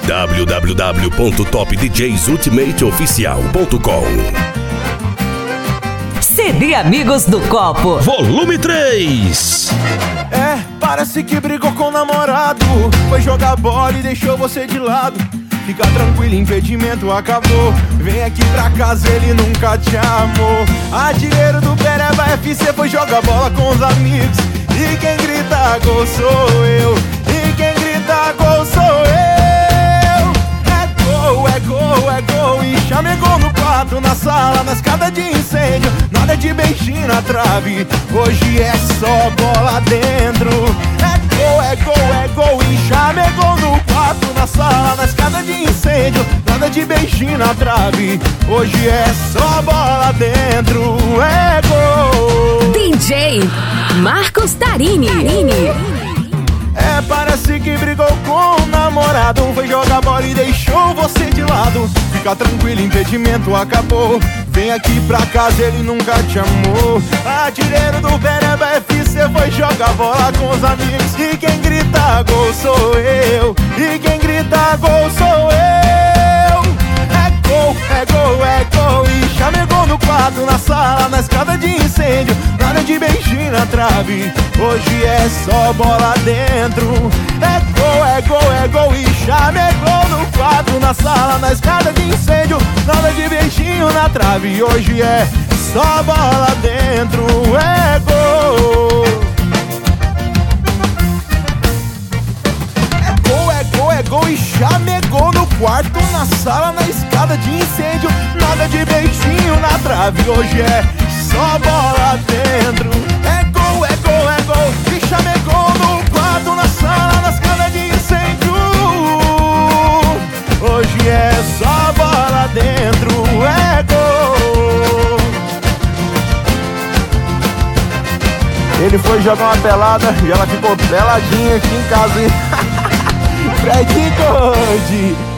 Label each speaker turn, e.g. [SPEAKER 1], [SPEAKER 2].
[SPEAKER 1] www.topdjsultimateoficial.com.
[SPEAKER 2] CD Amigos do Copo,
[SPEAKER 1] volume 3.
[SPEAKER 3] Parece que brigou com o namorado, foi jogar bola e deixou você de lado. Fica tranquilo, impedimento acabou. Vem aqui pra casa, ele nunca te amou. Artilheiro do Pereba FC foi jogar bola com os amigos. E quem grita gol sou eu. E quem grita gol sou eu. É gol, é gol, é gol. E chamegou no quarto, na sala, na escada de incêndio. Nada de beijinho na trave, hoje é só bola dentro. É gol, é gol, é gol. E chamegou no quarto, na sala, na escada de incêndio. Nada de beijinho na trave, hoje é só bola dentro. É gol.
[SPEAKER 2] DJ Marcos Tarini.
[SPEAKER 3] Parece que brigou com o namorado, foi jogar bola e deixou você de lado. Fica tranquilo, impedimento acabou. Vem aqui pra casa, ele nunca te amou. Artilheiro do Pereba FC foi jogar bola com os amigos. E quem grita gol sou eu. E quem grita gol sou eu. É gol, é gol, é gol. E chamegou no quarto, na sala, na escada de incêndio. Nada de beijinho na trave, hoje é só bola dentro. É gol, é gol, é gol. E chamegou no quarto, na sala, na escada de incêndio. Nada de beijinho na trave, hoje é só bola dentro. É gol. É gol, é gol, é gol. E chamegou no quarto, na sala, na escada de incêndio. Nada de beijinho na trave, hoje é só bola dentro. É gol, é gol, é gol. E chamegou no quarto, na sala, na escada de incêndio. Hoje é só bola dentro. É gol. Ele foi jogar uma pelada e ela ficou peladinha aqui em casa. Fred Gold.